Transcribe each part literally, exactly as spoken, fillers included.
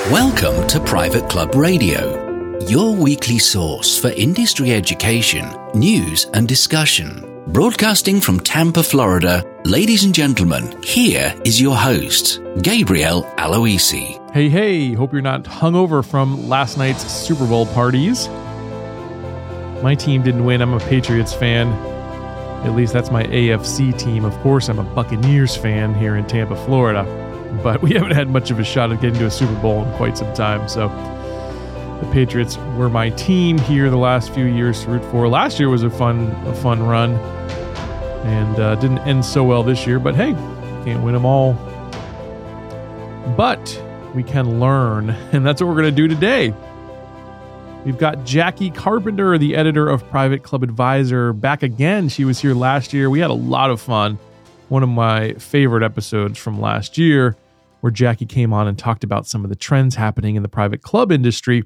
Welcome to Private Club Radio, your weekly source for industry education, news and discussion. Broadcasting from Tampa, Florida, ladies and gentlemen, here is your host, Gabriel Aloisi. Hey, hey, hope you're not hungover from last night's Super Bowl parties. My team didn't win. I'm a Patriots fan. At least that's my A F C team. Of course, I'm a Buccaneers fan here in Tampa, Florida. But we haven't had much of a shot at getting to a Super Bowl in quite some time. So the Patriots were my team here the last few years to root for. Last year was a fun a fun run and uh, didn't end so well this year. But hey, can't win them all. But we can learn, and that's what we're going to do today. We've got Jackie Carpenter, the editor of Private Club Advisor, back again. She was here last year. We had a lot of fun. One of my favorite episodes from last year, where Jackie came on and talked about some of the trends happening in the private club industry.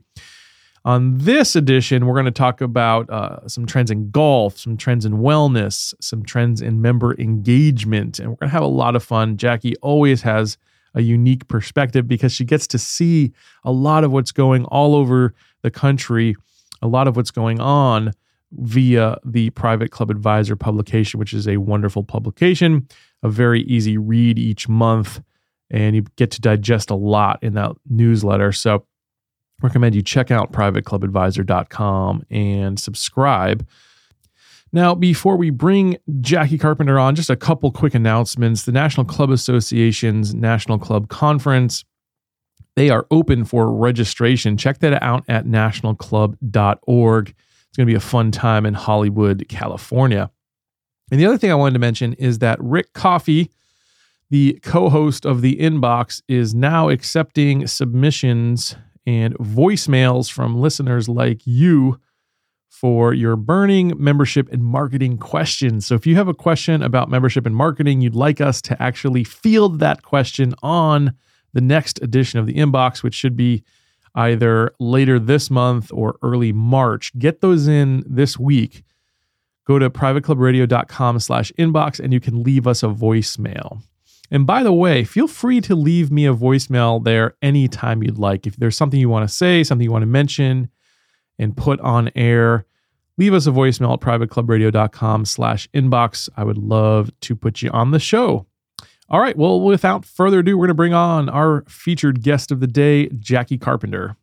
On this edition, we're going to talk about uh, some trends in golf, some trends in wellness, some trends in member engagement, and we're going to have a lot of fun. Jackie always has a unique perspective because she gets to see a lot of what's going all over the country, a lot of what's going on via the Private Club Advisor publication, which is a wonderful publication, a very easy read each month, and you get to digest a lot in that newsletter. So I recommend you check out private club advisor dot com and subscribe. Now, before we bring Jackie Carpenter on, just a couple quick announcements. The National Club Association's National Club Conference, they are open for registration. Check that out at national club dot org. It's going to be a fun time in Hollywood, California. And the other thing I wanted to mention is that Rick Coffey, the co-host of The Inbox, is now accepting submissions and voicemails from listeners like you for your burning membership and marketing questions. So if you have a question about membership and marketing, you'd like us to actually field that question on the next edition of The Inbox, which should be either later this month or early March. Get those in this week. Go to private club radio dot com slash inbox and you can leave us a voicemail. And by the way, feel free to leave me a voicemail there anytime you'd like. If there's something you want to say, something you want to mention and put on air, leave us a voicemail at private club radio dot com slash inbox. I would love to put you on the show. All right, well, without further ado, we're going to bring on our featured guest of the day, Jackie Carpenter.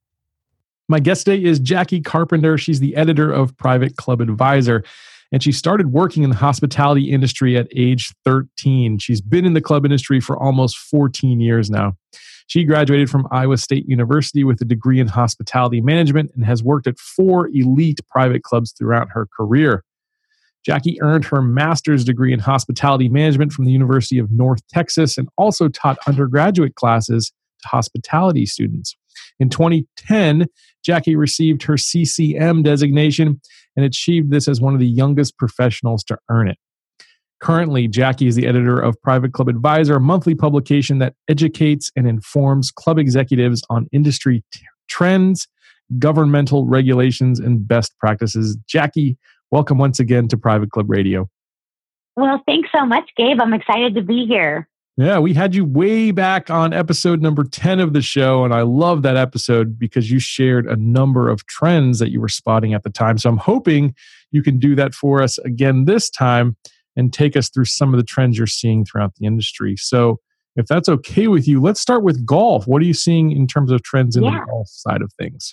My guest today is Jackie Carpenter. She's the editor of Private Club Advisor, and she started working in the hospitality industry at age thirteen. She's been in the club industry for almost fourteen years now. She graduated from Iowa State University with a degree in hospitality management and has worked at four elite private clubs throughout her career. Jackie earned her master's degree in hospitality management from the University of North Texas and also taught undergraduate classes to hospitality students. In twenty ten, Jackie received her C C M designation and achieved this as one of the youngest professionals to earn it. Currently, Jackie is the editor of Private Club Advisor, a monthly publication that educates and informs club executives on industry t- trends, governmental regulations, and best practices. Jackie, welcome once again to Private Club Radio. Well, thanks so much, Gabe. I'm excited to be here. Yeah, we had you way back on episode number ten of the show, and I love that episode because you shared a number of trends that you were spotting at the time. So I'm hoping you can do that for us again this time and take us through some of the trends you're seeing throughout the industry. So if that's okay with you, let's start with golf. What are you seeing in terms of trends in yeah. the golf side of things?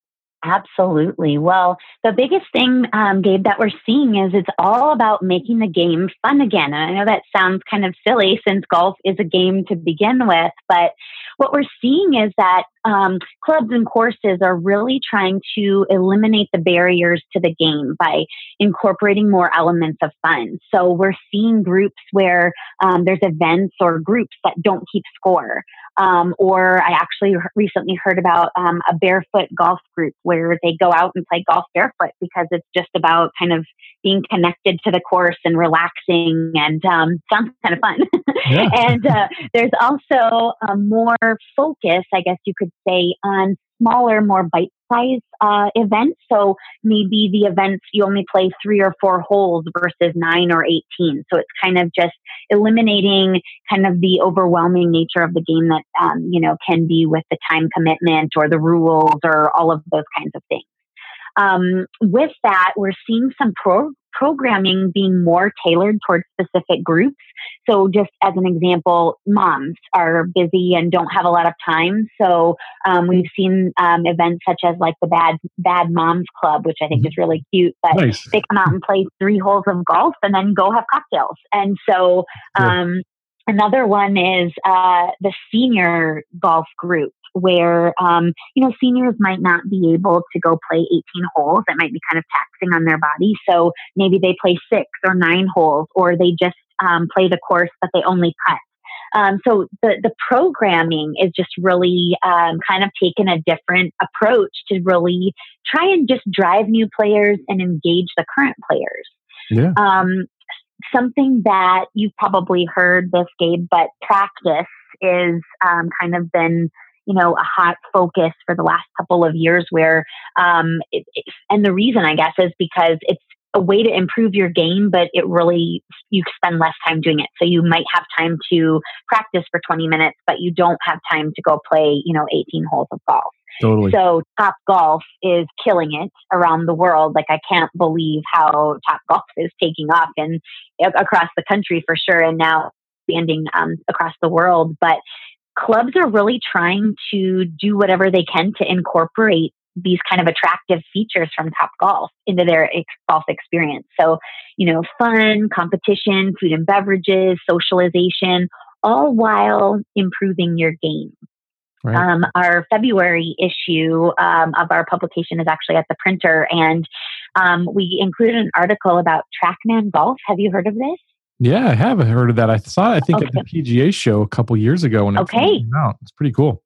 Absolutely. Well, the biggest thing, um, Gabe, that we're seeing is it's all about making the game fun again. And I know that sounds kind of silly since golf is a game to begin with, but what we're seeing is that um, clubs and courses are really trying to eliminate the barriers to the game by incorporating more elements of fun. So we're seeing groups where um, there's events or groups that don't keep score. Um, or I actually recently heard about um, a barefoot golf group where they go out and play golf barefoot because it's just about kind of being connected to the course and relaxing, and um, sounds kind of fun. Yeah. And uh, there's also a more focus, I guess you could say, on smaller, more bite-sized uh, events. So maybe the events, you only play three or four holes versus nine or eighteen. So it's kind of just eliminating kind of the overwhelming nature of the game that, um, you know, can be with the time commitment or the rules or all of those kinds of things. Um, with that, we're seeing some pro- programming being more tailored towards specific groups. So just as an example, moms are busy and don't have a lot of time. So um, we've seen um, events such as like the Bad Bad Moms Club, which I think is really cute. But Nice. they come out and play three holes of golf and then go have cocktails. And so um, another one is uh, the senior golf group, where, um, you know, seniors might not be able to go play eighteen holes. That might be kind of taxing on their body. So maybe they play six or nine holes, or they just um, play the course, but they only cut. Um, so the, the programming is just really um, kind of taken a different approach to really try and just drive new players and engage the current players. Yeah. Um, something that you've probably heard this, Gabe, but practice is um, kind of been, you know, a hot focus for the last couple of years where, um, it, it, and the reason I guess is because it's a way to improve your game, but it really, you spend less time doing it. So you might have time to practice for twenty minutes, but you don't have time to go play, you know, eighteen holes of golf. Totally. So Top Golf is killing it around the world. Like, I can't believe how Top Golf is taking off and across the country for sure. And now expanding um, across the world. But clubs are really trying to do whatever they can to incorporate these kind of attractive features from Top Golf into their ex- golf experience. So, you know, fun, competition, food and beverages, socialization, all while improving your game. Right. Um, our February issue um, of our publication is actually at the printer, and um, we included an article about TrackMan Golf. Have you heard of this? Yeah, I have heard of that. I saw it, I think, Okay. at the P G A show a couple years ago when it Okay. came out. It's pretty cool.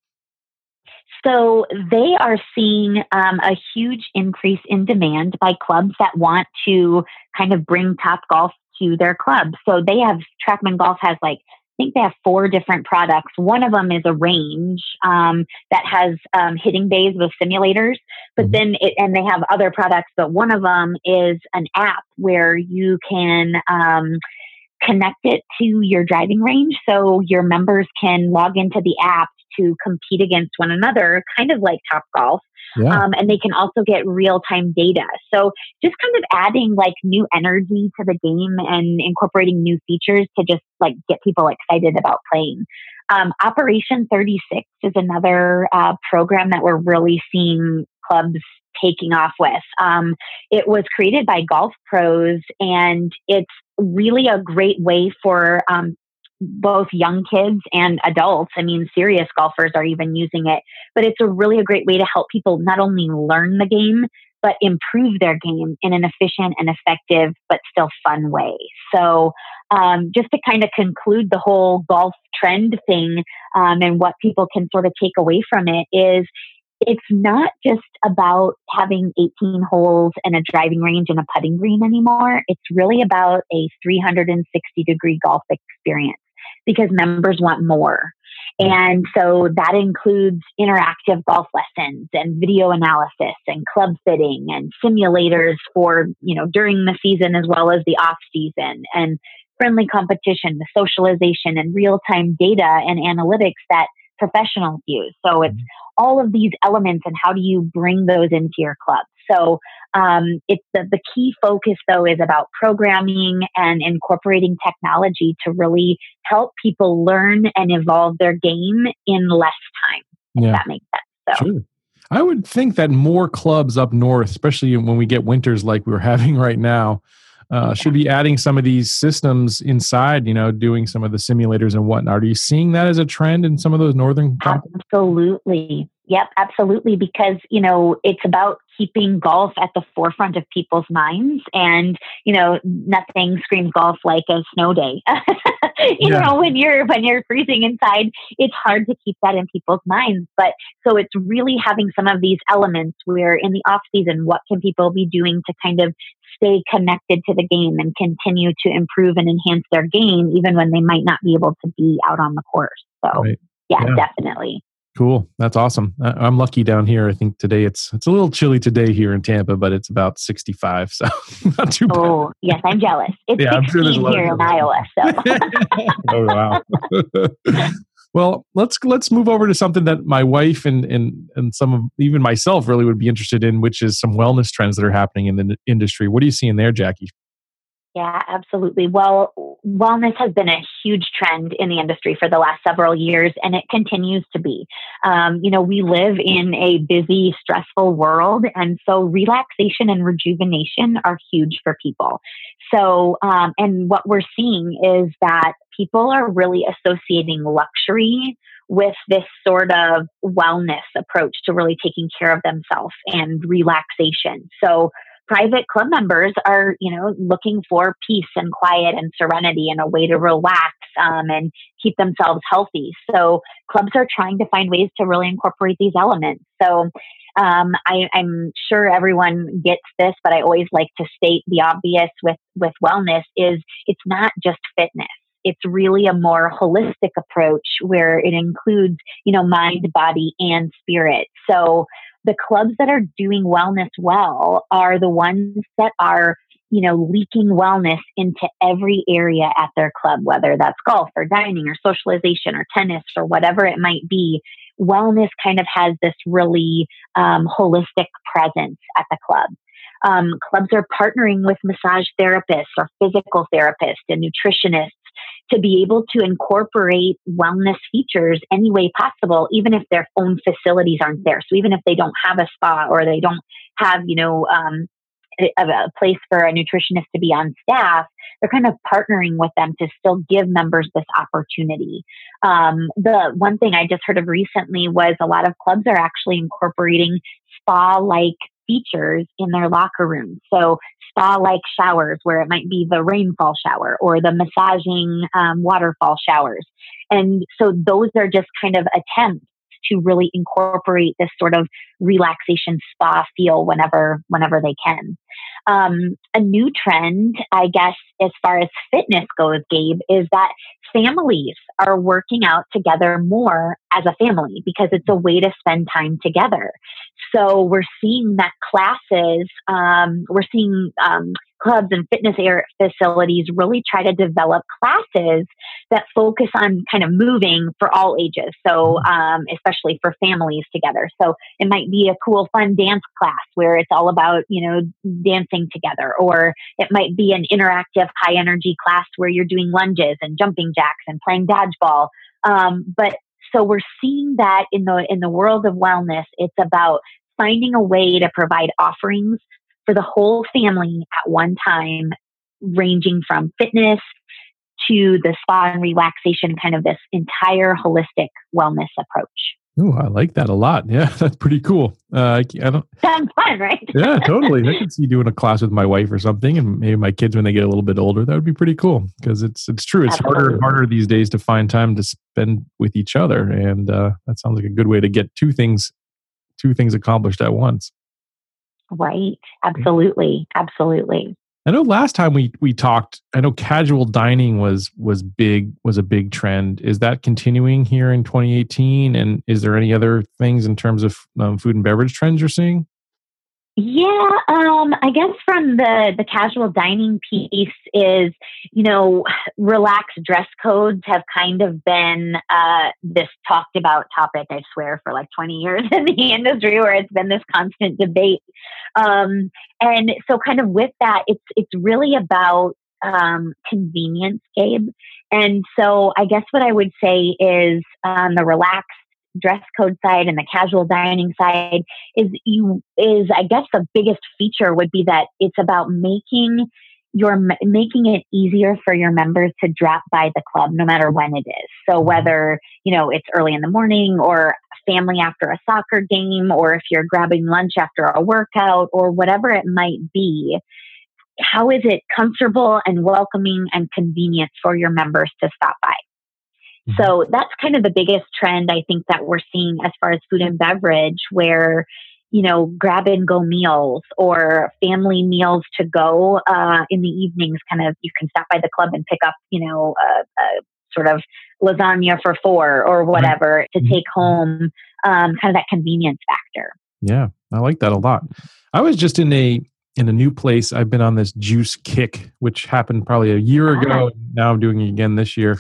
So they are seeing um, a huge increase in demand by clubs that want to kind of bring Top Golf to their club. So they have, TrackMan Golf has like, I think they have four different products. One of them is a range um, that has um, hitting bays with simulators, but mm-hmm. then it, and they have other products, but one of them is an app where you can um, connect it to your driving range. So your members can log into the app to compete against one another, kind of like Top Golf. Yeah. Um, and they can also get real-time data. So just kind of adding like new energy to the game and incorporating new features to just like get people excited about playing. Um, Operation thirty-six is another uh, program that we're really seeing clubs taking off with. Um, it was created by golf pros, and it's really a great way for um, both young kids and adults. I mean, serious golfers are even using it, but it's a really a great way to help people not only learn the game, but improve their game in an efficient and effective, but still fun way. So um, just to kind of conclude the whole golf trend thing um, and what people can sort of take away from it is it's not just about having eighteen holes and a driving range and a putting green anymore. It's really about a three hundred sixty degree golf experience because members want more. And so that includes interactive golf lessons and video analysis and club fitting and simulators for, you know, during the season as well as the off season, and friendly competition, the socialization and real-time data and analytics that professionals use. So it's all of these elements, and how do you bring those into your club? So um, it's the, the key focus, though, is about programming and incorporating technology to really help people learn and evolve their game in less time, if yeah. that makes sense. So. Sure. I would think that more clubs up north, especially when we get winters like we're having right now, uh, should be adding some of these systems inside, you know, doing some of the simulators and whatnot. Are you seeing that as a trend in some of those northern countries? Absolutely. Yep, absolutely. Because, you know, it's about keeping golf at the forefront of people's minds. And, you know, nothing screams golf like a snow day. you yeah. know, when you're, when you're freezing inside, it's hard to keep that in people's minds. But so it's really having some of these elements where in the off season, what can people be doing to kind of stay connected to the game and continue to improve and enhance their game, even when they might not be able to be out on the course. So right. yeah, yeah, definitely. Cool. That's awesome. I- I'm lucky down here. I think today it's it's a little chilly today here in Tampa, but it's about sixty-five, so not too bad. Oh, yes, I'm jealous. It's Yeah, I'm sure there's a sixteen lot of here in jealousy. Iowa. So, Oh wow. Well, let's let's move over to something that my wife and and and some of even myself really would be interested in, which is some wellness trends that are happening in the n- industry. What are you seeing there, Jackie? yeah, absolutely. Well, wellness has been a huge trend in the industry for the last several years, and it continues to be. Um, you know, we live in a busy, stressful world, and so relaxation and rejuvenation are huge for people. So, um, and what we're seeing is that people are really associating luxury with this sort of wellness approach to really taking care of themselves and relaxation. So, private club members are, you know, looking for peace and quiet and serenity and a way to relax um, and keep themselves healthy. So clubs are trying to find ways to really incorporate these elements. So um, I, I'm sure everyone gets this, but I always like to state the obvious with, with wellness is it's not just fitness. It's really a more holistic approach where it includes, you know, mind, body, and spirit. So the clubs that are doing wellness well are the ones that are, you know, leaking wellness into every area at their club, whether that's golf or dining or socialization or tennis or whatever it might be. Wellness kind of has this really um, holistic presence at the club. Um, clubs are partnering with massage therapists or physical therapists and nutritionists to be able to incorporate wellness features any way possible, even if their own facilities aren't there. So even if they don't have a spa or they don't have, you know, um, a, a place for a nutritionist to be on staff, they're kind of partnering with them to still give members this opportunity. Um, the one thing I just heard of recently was a lot of clubs are actually incorporating spa-like features in their locker rooms. So spa-like showers where it might be the rainfall shower or the massaging um, waterfall showers. And so those are just kind of attempts to really incorporate this sort of relaxation spa feel whenever whenever they can. Um, a new trend, I guess, as far as fitness goes, Gabe, is that families are working out together more as a family because it's a way to spend time together. So we're seeing that classes, um, we're seeing um, clubs and fitness air facilities really try to develop classes that focus on kind of moving for all ages. So um, especially for families together. So it might be a cool, fun dance class where it's all about, you know, dancing together, or it might be an interactive high energy class where you're doing lunges and jumping jacks and playing dodgeball. Um, but so we're seeing that in the in the world of wellness, it's about finding a way to provide offerings for the whole family at one time, ranging from fitness to the spa and relaxation, kind of this entire holistic wellness approach. Oh, I like that a lot. Yeah, that's pretty cool. Uh, I don't. Sounds fun, right? Yeah, totally. I could see doing a class with my wife or something, and maybe my kids when they get a little bit older. That would be pretty cool because it's it's true. It's Absolutely. harder and harder these days to find time to spend with each other, and uh, that sounds like a good way to get two things two things accomplished at once. Right. Absolutely. Absolutely. I know last time we we talked, I know casual dining was was big was a big trend. Is that continuing here in twenty eighteen? And is there any other things in terms of um, food and beverage trends you're seeing? Yeah, um, I guess from the the casual dining piece is, you know, relaxed dress codes have kind of been uh, this talked about topic, I swear, for like twenty years in the industry, where it's been this constant debate. Um, and so kind of with that, it's it's really about um, convenience, Gabe. And so I guess what I would say is on the relaxed dress code side and the casual dining side is you is I guess the biggest feature would be that it's about making your making it easier for your members to drop by the club no matter when it is. So whether, you know, it's early in the morning or family after a soccer game, or if you're grabbing lunch after a workout or whatever it might be, how is it comfortable and welcoming and convenient for your members to stop by? So that's kind of the biggest trend I think that we're seeing as far as food and beverage, where, you know, grab and go meals or family meals to go uh, in the evenings. Kind of, you can stop by the club and pick up, you know, a, a sort of lasagna for four or whatever to take home, um, kind of that convenience factor. Yeah, I like that a lot. I was just in a in a new place. I've been on this juice kick, which happened probably a year ago. Now I'm doing it again this year.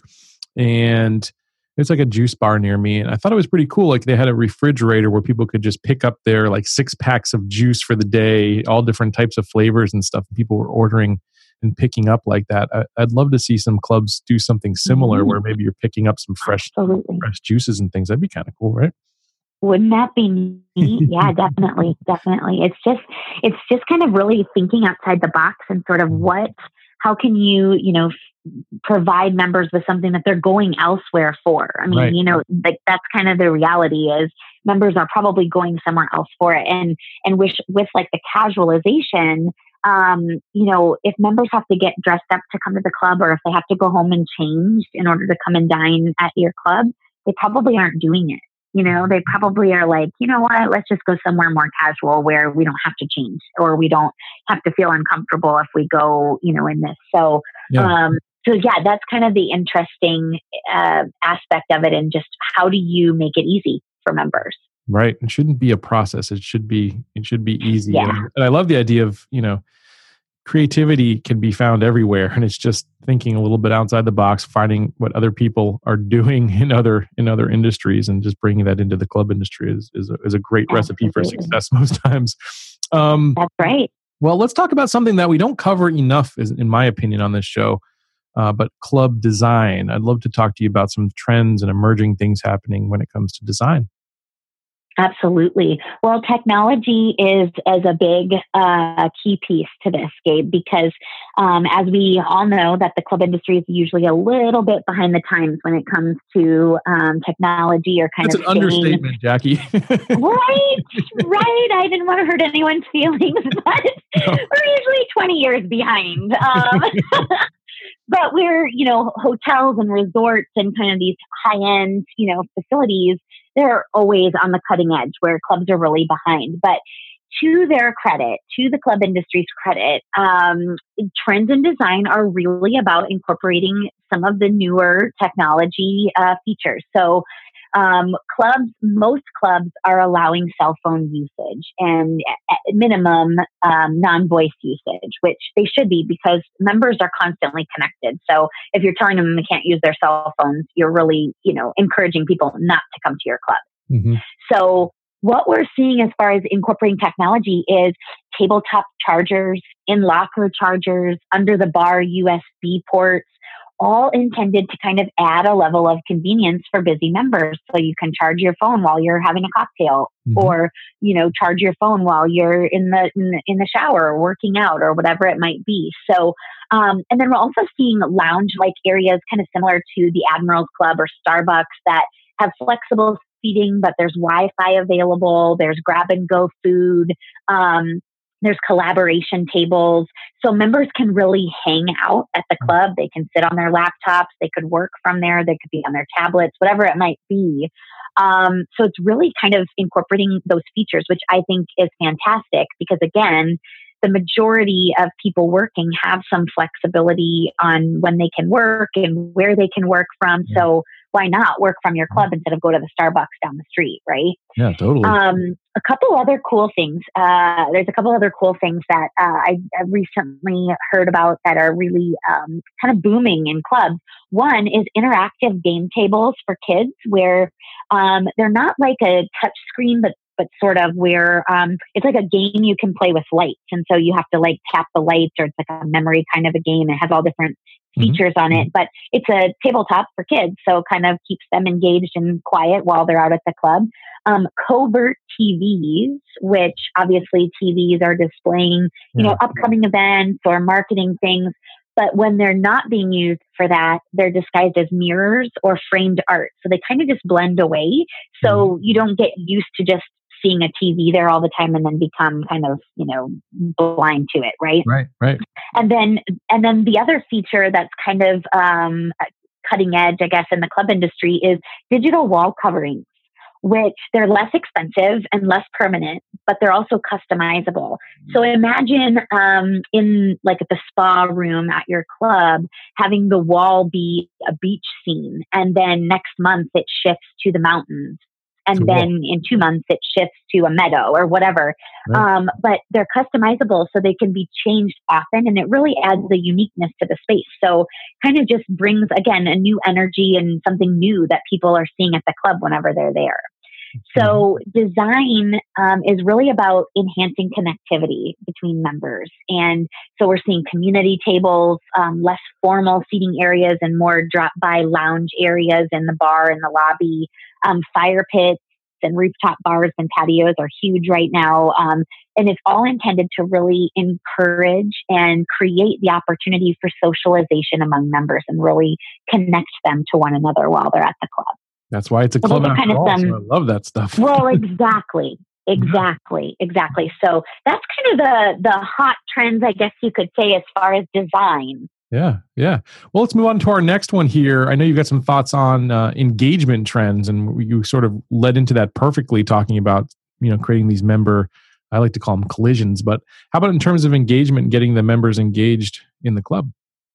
And it's like a juice bar near me. And I thought it was pretty cool. Like they had a refrigerator where people could just pick up their like six packs of juice for the day, all different types of flavors and stuff. People were ordering and picking up like that. I, I'd love to see some clubs do something similar mm-hmm. where maybe you're picking up some fresh, fresh juices and things. That'd be kind of cool, right? Wouldn't that be neat? Yeah, definitely. Definitely. It's just, it's just kind of really thinking outside the box and sort of what, how can you, you know, provide members with something that they're going elsewhere for. I mean, right. you know, like that's kind of the reality is members are probably going somewhere else for it. And, and with, with like the casualization, um, you know, if members have to get dressed up to come to the club, or if they have to go home and change in order to come and dine at your club, they probably aren't doing it. You know, they probably are like, you know what, let's just go somewhere more casual where we don't have to change, or we don't have to feel uncomfortable if we go, you know, in this. So, yeah. um, So yeah, that's kind of the interesting uh, aspect of it, and just how do you make it easy for members? Right. It shouldn't be a process. It should be. It should be easy. Yeah. And, and I love the idea of, you know, creativity can be found everywhere, and it's just thinking a little bit outside the box, finding what other people are doing in other in other industries, and just bringing that into the club industry is is a, is a great Absolutely. Recipe for success most times. Um, that's right. Well, let's talk about something that we don't cover enough, in my opinion, on this show. Uh, but club design. I'd love to talk to you about some trends and emerging things happening when it comes to design. Absolutely. Well, technology is as a big uh, key piece to this, Gabe, because um, as we all know, that the club industry is usually a little bit behind the times when it comes to um, technology or kind That's of an staying... understatement, Jackie. right, right. I didn't want to hurt anyone's feelings, but no. We're usually twenty years behind. Um, but we're, you know, hotels and resorts and kind of these high-end, you know, facilities, they're always on the cutting edge where clubs are really behind. But to their credit, to the club industry's credit, um, trends in design are really about incorporating some of the newer technology uh, features. So um, clubs, most clubs are allowing cell phone usage and at minimum um, non-voice usage, which they should be because members are constantly connected. So if you're telling them they can't use their cell phones, you're really, you know, encouraging people not to come to your club. Mm-hmm. So what we're seeing as far as incorporating technology is tabletop chargers, in-locker chargers, under the bar U S B ports, all intended to kind of add a level of convenience for busy members. So you can charge your phone while you're having a cocktail, mm-hmm. or, you know, charge your phone while you're in the, in the, in the shower, working out, or whatever it might be. So, um, and then we're also seeing lounge-like areas kind of similar to the Admirals Club or Starbucks that have flexible seating, but there's Wi-Fi available, there's grab and go food, um, there's collaboration tables. So members can really hang out at the club. They can sit on their laptops. They could work from there. They could be on their tablets, whatever it might be. Um, so it's really kind of incorporating those features, which I think is fantastic because, again, the majority of people working have some flexibility on when they can work and where they can work from. Yeah. So why not work from your club instead of go to the Starbucks down the street, right? Yeah, totally. Um, a couple other cool things. Uh, there's a couple other cool things that uh, I, I recently heard about that are really um, kind of booming in clubs. One is interactive game tables for kids where um, they're not like a touch screen, but but sort of where um, it's like a game you can play with lights. And so you have to like tap the lights, or it's like a memory kind of a game. It has all different features mm-hmm. on it, but it's a tabletop for kids. So it kind of keeps them engaged and quiet while they're out at the club. Um, covert T Vs, which obviously T Vs are displaying, you yeah. know, upcoming events or marketing things. But when they're not being used for that, they're disguised as mirrors or framed art. So they kind of just blend away. So mm-hmm. you don't get used to just seeing a T V there all the time and then become kind of, you know, blind to it, right? Right, right. And then, and then the other feature that's kind of um, cutting edge, I guess, in the club industry is digital wall coverings, which they're less expensive and less permanent, but they're also customizable. So imagine um, in like the spa room at your club, having the wall be a beach scene, and then next month it shifts to the mountains. And cool. Then in two months, it shifts to a meadow or whatever. Right. Um, but they're customizable, so they can be changed often. And it really adds the uniqueness to the space. So kind of just brings, again, a new energy and something new that people are seeing at the club whenever they're there. So design um, is really about enhancing connectivity between members. And so we're seeing community tables, um, less formal seating areas, and more drop-by lounge areas in the bar and the lobby. Um, fire pits and rooftop bars and patios are huge right now. Um, and it's all intended to really encourage and create the opportunity for socialization among members and really connect them to one another while they're at the club. That's why it's a club after all, some, so I love that stuff. Well, exactly. Exactly. Exactly. So that's kind of the the hot trends, I guess you could say, as far as design. Yeah. Yeah. Well, let's move on to our next one here. I know you got some thoughts on uh, engagement trends, and you sort of led into that perfectly, talking about, you know, creating these member, I like to call them collisions, but how about in terms of engagement, getting the members engaged in the club?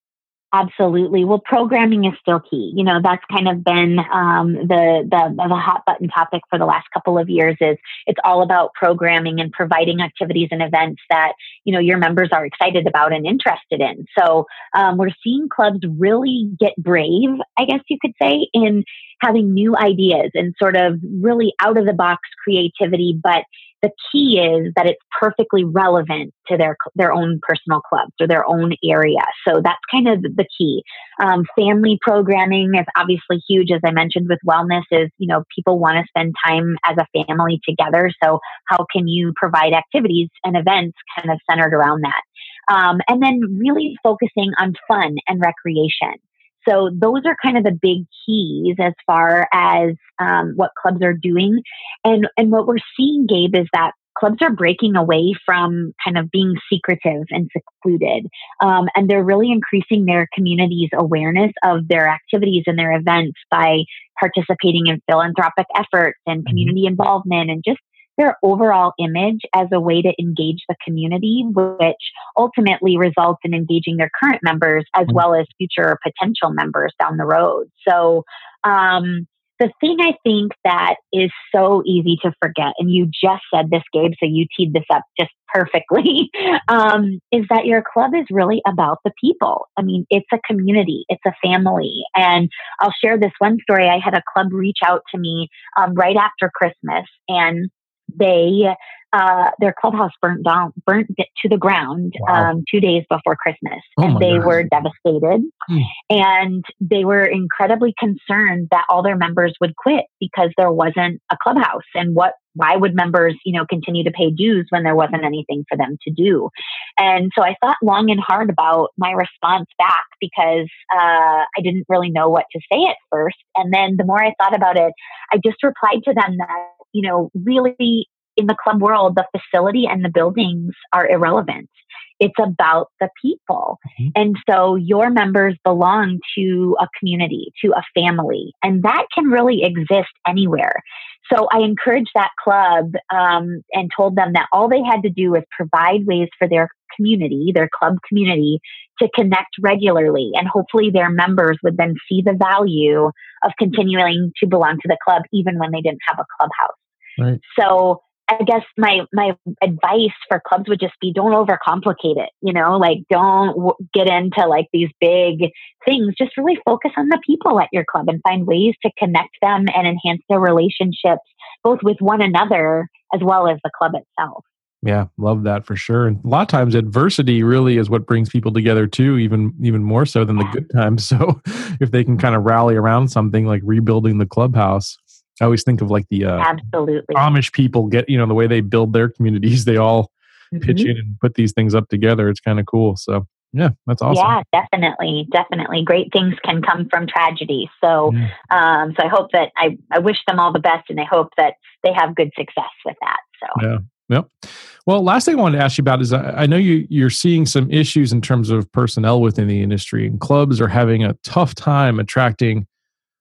Absolutely. Well, programming is still key. You know, that's kind of been um, the, the the hot button topic for the last couple of years. Is it's all about programming and providing activities and events that, you know, your members are excited about and interested in. So um, we're seeing clubs really get brave, I guess you could say, in having new ideas and sort of really out of the box creativity, but the key is that it's perfectly relevant to their their own personal clubs or their own area. So that's kind of the key. Um, family programming is obviously huge, as I mentioned with wellness. Is, you know, people want to spend time as a family together. So how can you provide activities and events kind of centered around that? Um, and then really focusing on fun and recreation. So those are kind of the big keys as far as um, what clubs are doing. And, and what we're seeing, Gabe, is that clubs are breaking away from kind of being secretive and secluded. Um, and they're really increasing their community's awareness of their activities and their events by participating in philanthropic efforts and community involvement and just their overall image as a way to engage the community, which ultimately results in engaging their current members as well as future potential members down the road. So um, the thing I think that is so easy to forget, and you just said this, Gabe, so you teed this up just perfectly, um, is that your club is really about the people. I mean, it's a community, it's a family. And I'll share this one story. I had a club reach out to me um, right after Christmas, and they uh, their clubhouse burnt down, burnt to the ground wow. um, two days before Christmas, oh and they God. were devastated. Hmm. And they were incredibly concerned that all their members would quit because there wasn't a clubhouse. And what? Why would members, you know, continue to pay dues when there wasn't anything for them to do? And so I thought long and hard about my response back because uh, I didn't really know what to say at first. And then the more I thought about it, I just replied to them that, you know, really in the club world, the facility and the buildings are irrelevant. It's about the people. Mm-hmm. And so your members belong to a community, to a family, and that can really exist anywhere. So I encouraged that club um, and told them that all they had to do was provide ways for their community, their club community, to connect regularly. And hopefully their members would then see the value of continuing to belong to the club, even when they didn't have a clubhouse. Right. So I guess my my advice for clubs would just be, don't overcomplicate it. You know, like don't w- get into like these big things. Just really focus on the people at your club and find ways to connect them and enhance their relationships, both with one another as well as the club itself. Yeah, love that for sure. And a lot of times adversity really is what brings people together too, even even more so than the good times. So if they can kind of rally around something like rebuilding the clubhouse. I always think of like the uh, absolutely Amish people get, you know, the way they build their communities, they all mm-hmm. pitch in and put these things up together. It's kind of cool. So yeah, that's awesome. Yeah, definitely. Definitely. Great things can come from tragedy. So, yeah. um, so I hope that I, I wish them all the best, and I hope that they have good success with that. So yeah. Yep. Well, last thing I wanted to ask you about is I, I know you, you're seeing some issues in terms of personnel within the industry, and clubs are having a tough time attracting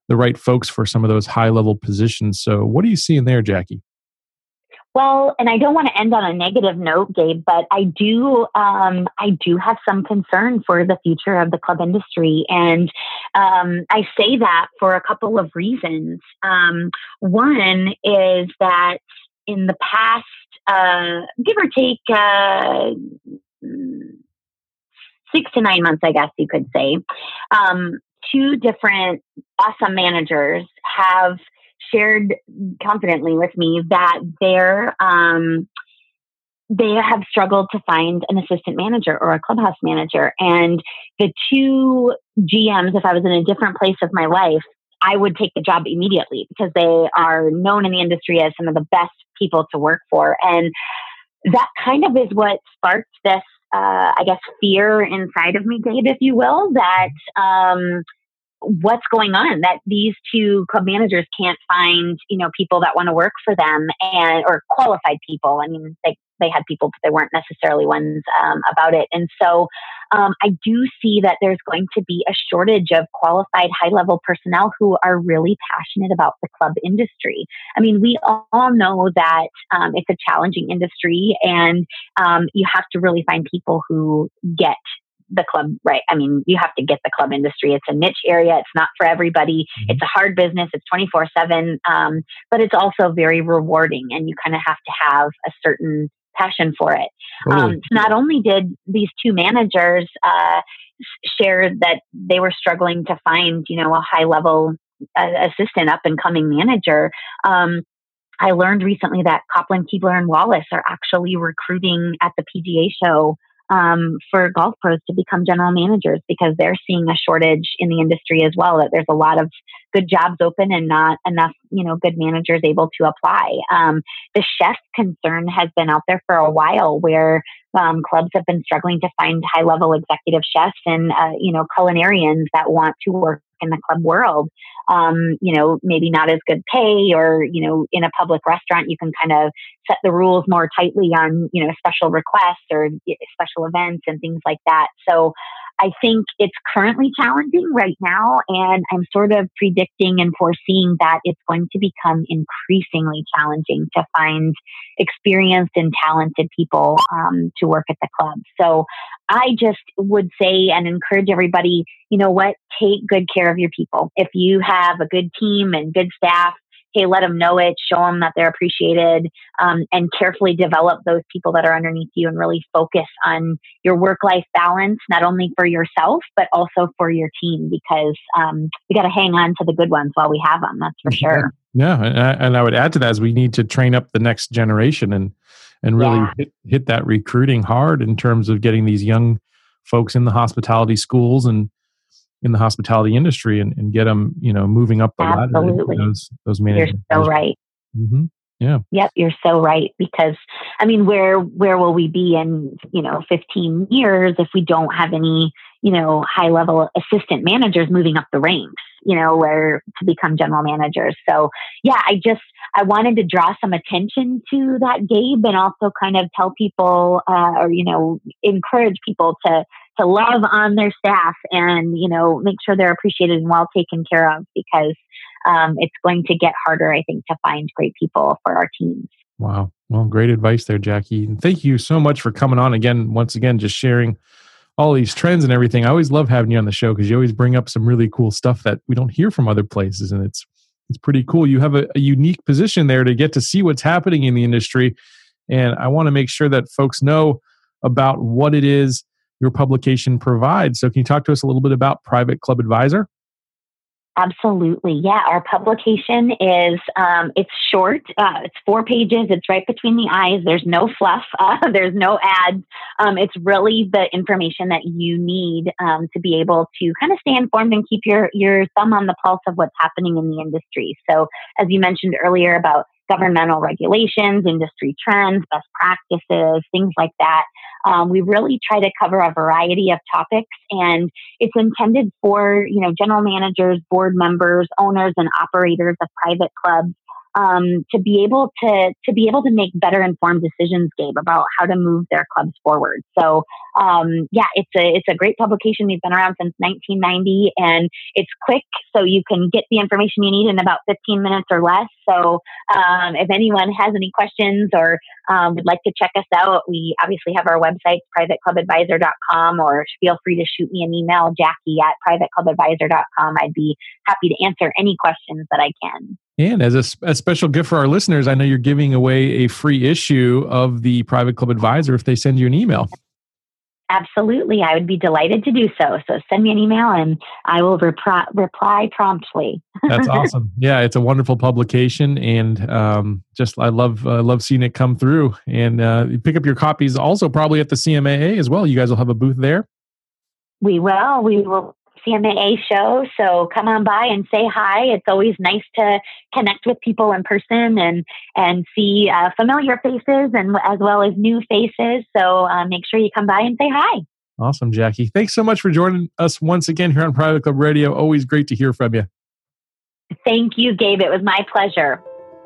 the right folks for some of those high level positions. So what are you seeing there, Jackie? Well, and I don't want to end on a negative note, Gabe, but I do, um, I do have some concern for the future of the club industry, and um, I say that for a couple of reasons. Um, one is that in the past, uh, give or take uh, six to nine months, I guess you could say, um, two different awesome managers have shared confidently with me that they're um, they have struggled to find an assistant manager or a clubhouse manager. And the two G Ms, if I was in a different place of my life, I would take the job immediately because they are known in the industry as some of the best people to work for. And that kind of is what sparked this, uh, I guess, fear inside of me, Gabe, if you will, that um, what's going on, that these two club managers can't find, you know, people that want to work for them, and or qualified people. I mean, they they had people, but they weren't necessarily ones um, about it. And so um, I do see that there's going to be a shortage of qualified high level personnel who are really passionate about the club industry. I mean, we all know that um, it's a challenging industry, and um, you have to really find people who get the club, right? I mean, you have to get the club industry. It's a niche area. It's not for everybody. Mm-hmm. It's a hard business. It's twenty-four seven, um, but it's also very rewarding, and you kind of have to have a certain passion for it. Totally. Um, not only did these two managers uh, share that they were struggling to find, you know, a high level uh, assistant, up and coming manager, um, I learned recently that Copland, Keebler, and Wallace are actually recruiting at the P G A show Um, for golf pros to become general managers, because they're seeing a shortage in the industry as well, that there's a lot of good jobs open and not enough, you know, good managers able to apply. Um, the chef concern has been out there for a while, where um, clubs have been struggling to find high level executive chefs and, uh, you know, culinarians that want to work in the club world. Um, you know, maybe not as good pay, or, you know, in a public restaurant, you can kind of set the rules more tightly on, you know, special requests or special events and things like that. So I think it's currently challenging right now, and I'm sort of predicting and foreseeing that it's going to become increasingly challenging to find experienced and talented people um, to work at the club. So I just would say and encourage everybody, you know what, take good care of your people. If you have a good team and good staff, hey, let them know it, show them that they're appreciated, um, and carefully develop those people that are underneath you, and really focus on your work-life balance, not only for yourself, but also for your team, because um, we got to hang on to the good ones while we have them. That's for sure. Yeah. And I, and I would add to that, is we need to train up the next generation and, and really Yeah. hit, hit that recruiting hard in terms of getting these young folks in the hospitality schools and in the hospitality industry, and, and get them, you know, moving up the Absolutely. ladder. Those, those managers. You're so right. Mm-hmm. Yeah. Yep, you're so right. Because I mean, where where will we be in, you know, fifteen years if we don't have any, you know, high level assistant managers moving up the ranks, you know, where to become general managers. So yeah, I just I wanted to draw some attention to that, Gabe, and also kind of tell people uh, or you know, encourage people to to love on their staff, and you know, make sure they're appreciated and well taken care of, because um, it's going to get harder, I think, to find great people for our teams. Wow. Well, great advice there, Jackie. And thank you so much for coming on again, once again, just sharing all these trends and everything. I always love having you on the show, because you always bring up some really cool stuff that we don't hear from other places. And it's, it's pretty cool. You have a, a unique position there to get to see what's happening in the industry. And I want to make sure that folks know about what it is your publication provides. So can you talk to us a little bit about Private Club Advisor? Absolutely. Yeah. Our publication is, um, it's short. Uh, it's four pages. It's right between the eyes. There's no fluff. Uh, there's no ads. Um, it's really the information that you need um, to be able to kind of stay informed and keep your, your thumb on the pulse of what's happening in the industry. So as you mentioned earlier about governmental regulations, industry trends, best practices, things like that. Um, we really try to cover a variety of topics, and it's intended for, you know, general managers, board members, owners, and operators of private clubs um, to be able to to be able to make better informed decisions, Gabe, about how to move their clubs forward. So um, yeah, it's a it's a great publication. We've been around since nineteen ninety, and it's quick, so you can get the information you need in about fifteen minutes or less. So um, if anyone has any questions or um, would like to check us out, we obviously have our website, private club advisor dot com, or feel free to shoot me an email, Jackie at private club advisor dot com. I'd be happy to answer any questions that I can. And as a, a special gift for our listeners, I know you're giving away a free issue of the Private Club Advisor if they send you an email. Absolutely. I would be delighted to do so. So send me an email and I will repri- reply promptly. That's awesome. Yeah, it's a wonderful publication. And um, just I love uh, love seeing it come through. And uh, you pick up your copies also probably at the C M A A as well. You guys will have a booth there. We will. We will. C M A A show. So come on by and say hi. It's always nice to connect with people in person and and see uh, familiar faces and as well as new faces. So uh, make sure you come by and say hi. Awesome, Jackie. Thanks so much for joining us once again here on Private Club Radio. Always great to hear from you. Thank you, Gabe. It was my pleasure.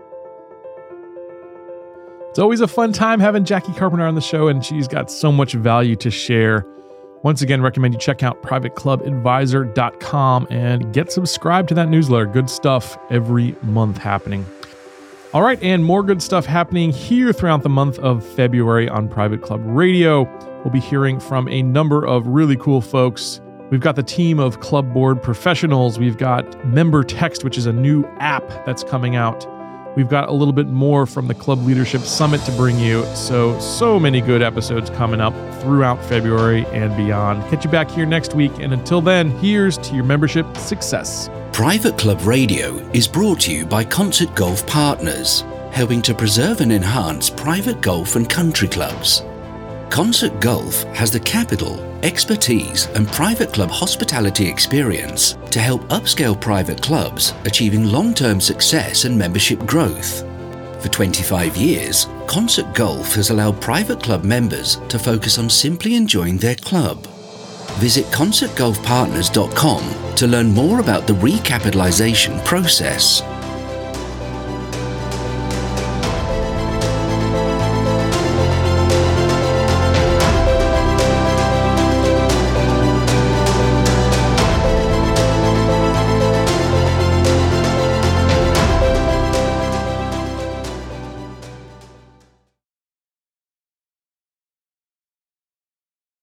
It's always a fun time having Jackie Carpenter on the show, and she's got so much value to share. Once again, recommend you check out private club advisor dot com and get subscribed to that newsletter. Good stuff every month happening. All right, and more good stuff happening here throughout the month of February on Private Club Radio. We'll be hearing from a number of really cool folks. We've got the team of club board professionals. We've got Member Text, which is a new app that's coming out. We've got a little bit more from the Club Leadership Summit to bring you. So, so many good episodes coming up throughout February and beyond. Catch you back here next week. And until then, here's to your membership success. Private Club Radio is brought to you by Concert Golf Partners, helping to preserve and enhance private golf and country clubs. Concert Golf has the capital, expertise, and private club hospitality experience to help upscale private clubs achieving long-term success and membership growth. For twenty-five years, Concert Golf has allowed private club members to focus on simply enjoying their club. Visit concert golf partners dot com to learn more about the recapitalization process.